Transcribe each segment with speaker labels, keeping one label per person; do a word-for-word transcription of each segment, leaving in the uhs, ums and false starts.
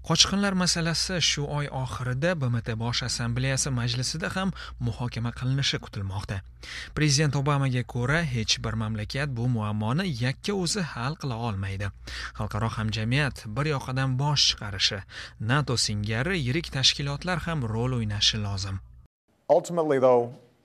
Speaker 1: Qochqinlar masalasi shu oy oxirida B M T Bosh Assambleyasi majlisida ham muhokama qilinishi kutilmoqda. Prezident Obamaga ko'ra, hech bir mamlakat bu muammoni yakka o'zi hal qila olmaydi. Xalqaro hamjamiyat bir yoqadan bosh chiqarishi, NATO singari yirik tashkilotlar ham rol o'ynashi lozim.
Speaker 2: Ultimately, though,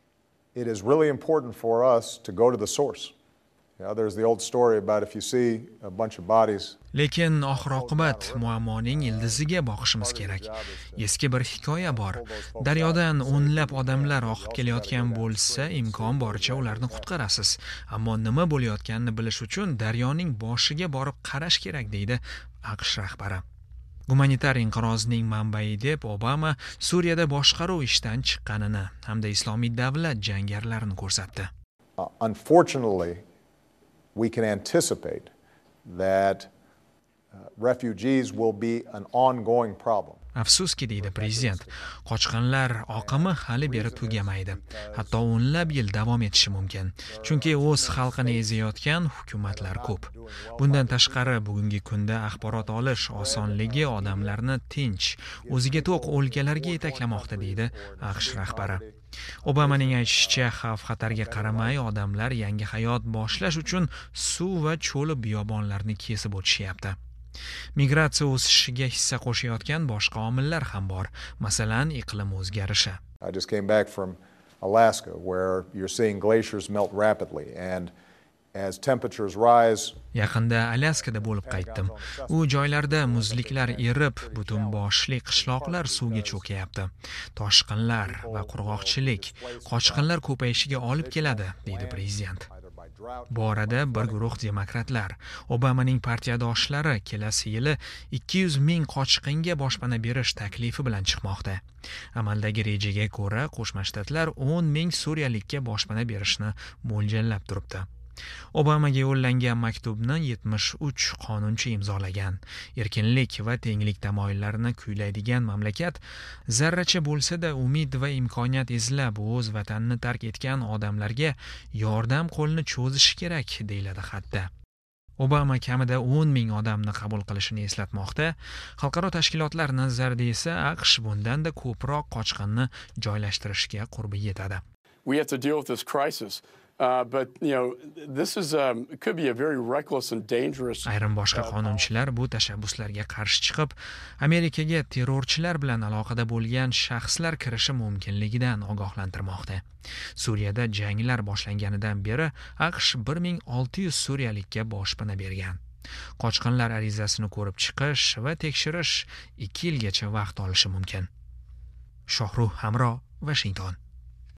Speaker 2: it is really important for us to go to the source. You know, there's the old story about if you see a bunch of bodies.
Speaker 1: Lekin oxir-oqibat muammoning ildiziga boqishimiz kerak. Eski bir hikoya bor. Daryodan o'nlab odamlar oqib kelayotgan bo'lsa, imkon boricha ularni qutqarasiz. Ammo nima bo'layotganini bilish uchun daryoning boshiga borib qarash kerak, deydi AQSh rahbari. Gumanitar inqirozning manbai deb Obama Suriyada boshqaruv ishdan chiqqanini hamda Islomiy davlat jangarilarini ko'rsatdi.
Speaker 2: Uh, unfortunately, we can anticipate that uh, refugees will be an ongoing problem.
Speaker 1: Afsuski, deydi prezident, qochqinlar oqimi hali beri tugamaydi. Hatto o'nlab yil davom etishi mumkin. Chunki o'z xalqini ezayotgan hukumatlar ko'p. Bundan tashqari, bugungi kunda axborot olish osonligi odamlarni tinch, o'ziga to'q o'lkalarga yetaklamoqda, deydi AQSh rahbari. Obamaning aytishicha, xavf-xatarga qaramay odamlar yangi hayot boshlash uchun suv va cho'li biyobonlarni kesib o'tishyapti. Migratsiya o'sishiga hissa qo'shayotgan boshqa omillar ham bor. Masalan, iqlim o'zgarishi.
Speaker 2: I just came back from Alaska where you're seeing glaciers melt rapidly and as temperatures rise.
Speaker 1: Yaqinda Alaskada bo'lib qaytdim. U joylarda muzliklar erib, butun boshli qishloqlar suvga cho'kayapti. Toshqinlar va qurg'oqchilik qochqinlar ko'payishiga olib keladi, deydi prezident. Bu orada bir guruh demokratlar Obamaning partiyadoshlari kelasi yili ikki yuz ming qochqinga boshpana berish taklifi bilan chiqmoqda. Amaldagi rejaga ko'ra, Qo'shma Shtatlar o'n ming suriyalikka boshpana berishni mo'ljallab turibdi. Obamaga yo'llangan maktubni yetmish uch qonunchi imzolagan. Erkinlik va tenglik tamoyillarini kuylaydigan mamlakat zarracha bo'lsa-da umid va imkoniyat izlab o'z vatanini tark etgan odamlarga yordam qo'lini cho'zishi kerak, deyiladi xatda. Obama kamida o'n ming odamni qabul qilishini eslatmoqda. Xalqaro tashkilotlar nazarida esa AQSh bundanda ko'proq qochqinni joylashtirishga qurbi yetadi.
Speaker 3: We have to deal with this crisis. Uh, but you know, this is um, could be a very reckless and dangerous.
Speaker 1: Ayrim boshqa qonunchilar bu tashabbuslarga qarshi chiqib, Amerikaga terrorchilar bilan aloqada bo'lgan shaxslar kirishi mumkinligidan ogohlantirmoqda. Suriyada janglar boshlanganidan beri AQSh bir ming olti yuz suriyalikka boshpana bergan. Qochqinlar arizasini ko'rib chiqish va tekshirish ikki yilgacha vaqt olishi mumkin. Shohruh Hamro, Washington.